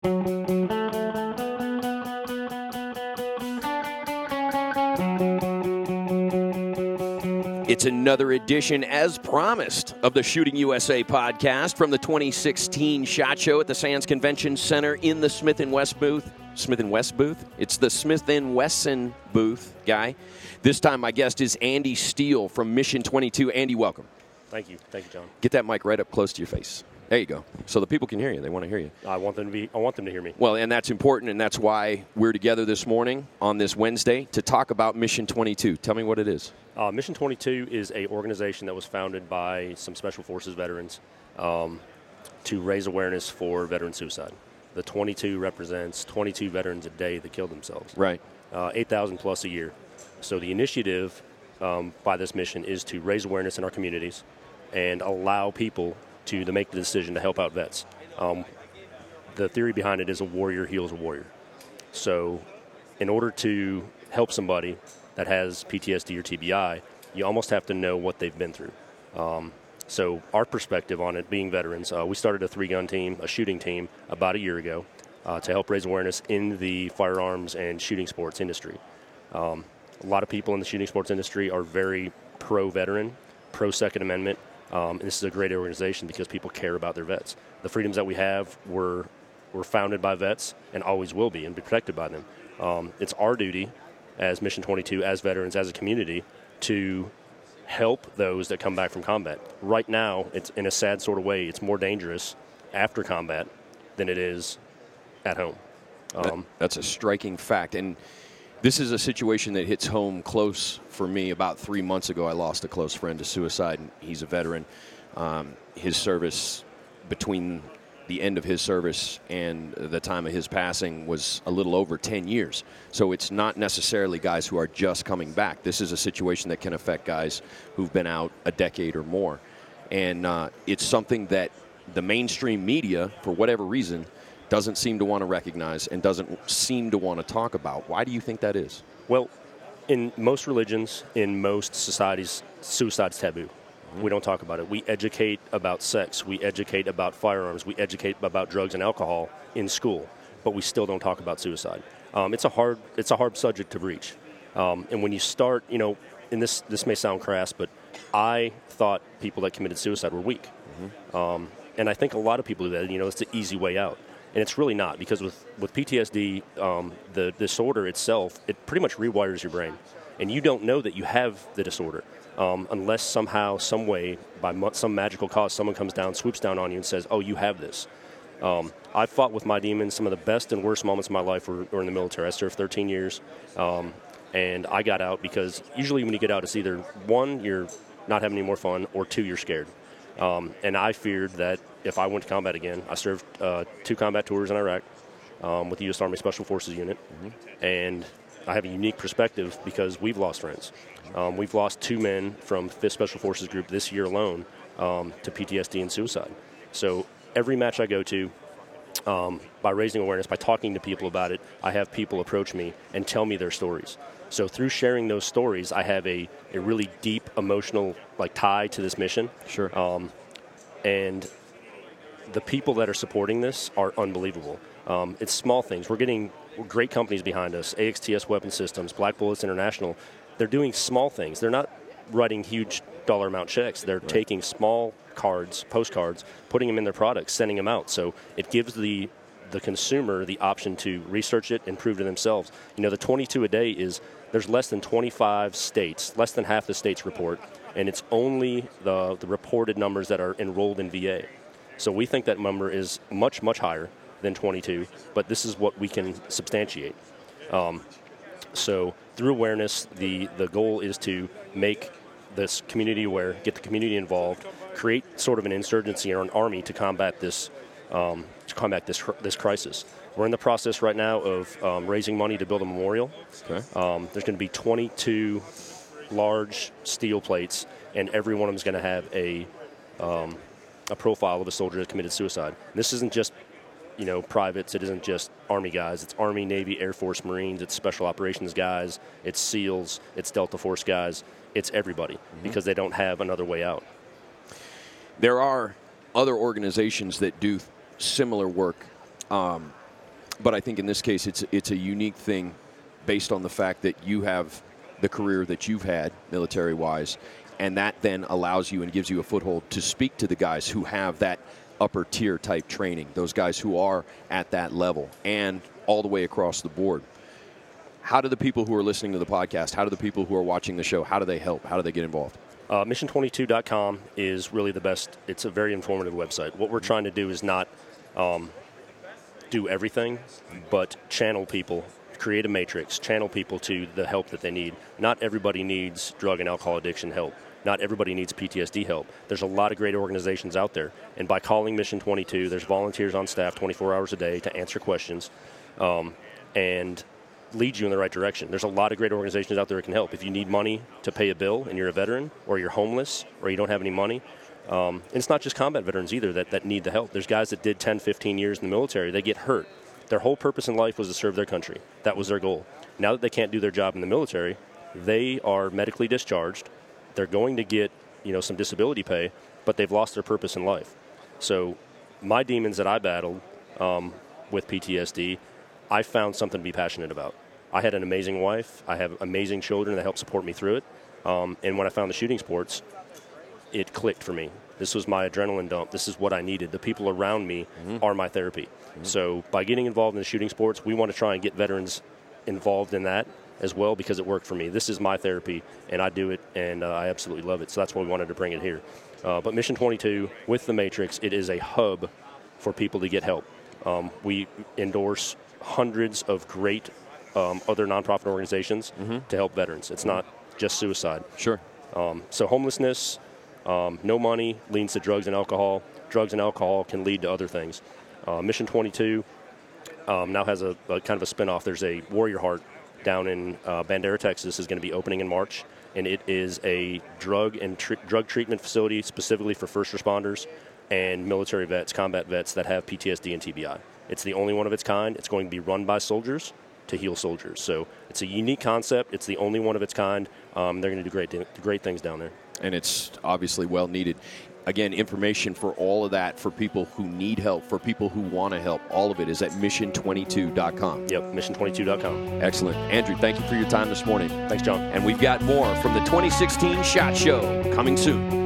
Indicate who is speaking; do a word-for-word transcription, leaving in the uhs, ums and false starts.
Speaker 1: It's another edition, as promised, of the Shooting U S A podcast from the twenty sixteen SHOT Show at the Sands Convention Center in the Smith and West booth. Smith and West booth? It's the Smith and Wesson booth, guy. This time my guest is Andy Steele from Mission twenty-two. Andy, welcome.
Speaker 2: Thank you. Thank you, John.
Speaker 1: Get that mic right up close to your face. There you go. So the people can hear you. They want to hear you.
Speaker 2: I want them to be. I want them to hear me.
Speaker 1: Well, and that's important, and that's why we're together this morning on this Wednesday to talk about Mission twenty-two. Tell me what it is.
Speaker 2: Uh, Mission twenty-two is a organization that was founded by some Special Forces veterans um, to raise awareness for veteran suicide. The twenty-two represents twenty-two veterans a day that kill themselves.
Speaker 1: Right.
Speaker 2: Uh, eight thousand plus a year. So the initiative um, by this mission is to raise awareness in our communities and allow people to, to make the decision to help out vets. Um, the theory behind it is a warrior heals a warrior. So in order to help somebody that has P T S D or T B I, you almost have to know what they've been through. Um, so our perspective on it, being veterans, uh, we started a three-gun team, a shooting team, about a year ago uh, to help raise awareness in the firearms and shooting sports industry. Um, a lot of people in the shooting sports industry are very pro-veteran, pro-Second Amendment. Um, and this is a great organization because people care about their vets. The freedoms that we have were were founded by vets and always will be and be protected by them. Um, it's our duty as Mission twenty-two, as veterans, as a community, to help those that come back from combat. Right now, it's in a sad sort of way, it's more dangerous after combat than it is at home. Um,
Speaker 1: that, that's a striking fact. And this is a situation that hits home close for me. About three months ago, I lost a close friend to suicide. He's a veteran. Um, his service, between the end of his service and the time of his passing, was a little over ten years. So it's not necessarily guys who are just coming back. This is a situation that can affect guys who've been out a decade or more. And uh, it's something that the mainstream media, for whatever reason, doesn't seem to want to recognize and doesn't seem to want to talk about. Why do you think that is?
Speaker 2: Well, in most religions, in most societies, suicide's taboo. Mm-hmm. We don't talk about it. We educate about sex. We educate about firearms. We educate about drugs and alcohol in school, but we still don't talk about suicide. Um, it's a hard, it's a hard subject to reach. Um, and when you start, you know, and this this may sound crass, but I thought people that committed suicide were weak. Mm-hmm. Um, and I think a lot of people do that. You know, it's the easy way out. And it's really not, because with, with P T S D, um, the disorder itself, it pretty much rewires your brain. And you don't know that you have the disorder um, unless somehow, some way, by mo- some magical cause, someone comes down, swoops down on you and says, oh, you have this. Um, I fought with my demons. Some of the best and worst moments of my life were, were in the military. I served thirteen years, um, and I got out because usually when you get out, it's either, one, you're not having any more fun, or two, you're scared. Um, and I feared that if I went to combat again, I served uh, two combat tours in Iraq um, with the U S Army Special Forces Unit, mm-hmm. and I have a unique perspective because we've lost friends. Um, we've lost two men from fifth Special Forces Group this year alone um, to P T S D and suicide. So every match I go to, um, by raising awareness, by talking to people about it, I have people approach me and tell me their stories. So through sharing those stories, I have a, a really deep emotional like tie to this mission.
Speaker 1: Sure.
Speaker 2: Um, and the people that are supporting this are unbelievable. Um, it's small things. We're getting great companies behind us, A X T S Weapon Systems, Black Bullets International. They're doing small things. They're not writing huge dollar amount checks. They're right. taking small cards, postcards, putting them in their products, sending them out. So it gives the the consumer the option to research it and prove to themselves. You know, the twenty-two a day is, there's less than twenty-five states, less than half the states report, and it's only the, the reported numbers that are enrolled in V A. So we think that number is much, much higher than twenty-two, but this is what we can substantiate. Um, so through awareness, the, the goal is to make this community aware, get the community involved, create sort of an insurgency or an army to combat this um, to combat this this crisis. We're in the process right now of um, raising money to build a memorial.
Speaker 1: Okay.
Speaker 2: Um, there's going to be twenty-two large steel plates, and every one of them is going to have a um, a profile of a soldier that committed suicide. And this isn't just, you know, privates. It isn't just Army guys. It's Army, Navy, Air Force, Marines. It's Special Operations guys. It's SEALs. It's Delta Force guys. It's everybody, mm-hmm. because they don't have another way out.
Speaker 1: There are other organizations that do similar work. Um, But I think in this case, it's it's a unique thing based on the fact that you have the career that you've had military-wise, and that then allows you and gives you a foothold to speak to the guys who have that upper tier type training, those guys who are at that level and all the way across the board. How do the people who are listening to the podcast, how do the people who are watching the show, how do they help? How do they get involved?
Speaker 2: Uh, mission twenty-two dot com is really the best. It's a very informative website. What we're trying to do is not um, do everything, but channel people, create a matrix, channel people to the help that they need. Not everybody needs drug and alcohol addiction help. Not everybody needs P T S D help. There's a lot of great organizations out there. And by calling Mission twenty-two, there's volunteers on staff twenty-four hours a day to answer questions um, and lead you in the right direction. There's a lot of great organizations out there that can help. If you need money to pay a bill and you're a veteran, or you're homeless, or you don't have any money, um, and it's not just combat veterans either that, that need the help. There's guys that did ten, fifteen years in the military. They get hurt. Their whole purpose in life was to serve their country. That was their goal. Now that they can't do their job in the military, they are medically discharged. They're going to get, you know, some disability pay, but they've lost their purpose in life. So my demons that I battled um, with P T S D, I found something to be passionate about. I had an amazing wife. I have amazing children that helped support me through it. Um, and when I found the shooting sports, it clicked for me. This was my adrenaline dump. This is what I needed. The people around me mm-hmm. are my therapy. Mm-hmm. So by getting involved in the shooting sports, we want to try and get veterans involved in that as well, because it worked for me. This is my therapy, and I do it, and uh, I absolutely love it. So that's why we wanted to bring it here. Uh, but Mission twenty-two, with the Matrix, it is a hub for people to get help. Um, we endorse hundreds of great um, other nonprofit organizations mm-hmm. to help veterans. It's not just suicide.
Speaker 1: Sure.
Speaker 2: Um, so homelessness, um, no money leads to drugs and alcohol. Drugs and alcohol can lead to other things. Uh, Mission twenty-two um, now has a, a kind of a spinoff. There's a Warrior Heart down in uh, Bandera, Texas, is going to be opening in March, and it is a drug and tr- drug treatment facility specifically for first responders and military vets, combat vets that have P T S D and T B I. It's the only one of its kind. It's going to be run by soldiers to heal soldiers. So it's a unique concept. It's the only one of its kind. Um, they're going to do great, great things down there.
Speaker 1: And it's obviously well needed. Again, information for all of that, for people who need help, for people who want to help, all of it is at mission twenty-two dot com.
Speaker 2: Yep, mission twenty-two dot com.
Speaker 1: Excellent. Andrew, thank you for your time this morning.
Speaker 2: Thanks, John.
Speaker 1: And we've got more from the twenty sixteen SHOT Show coming soon.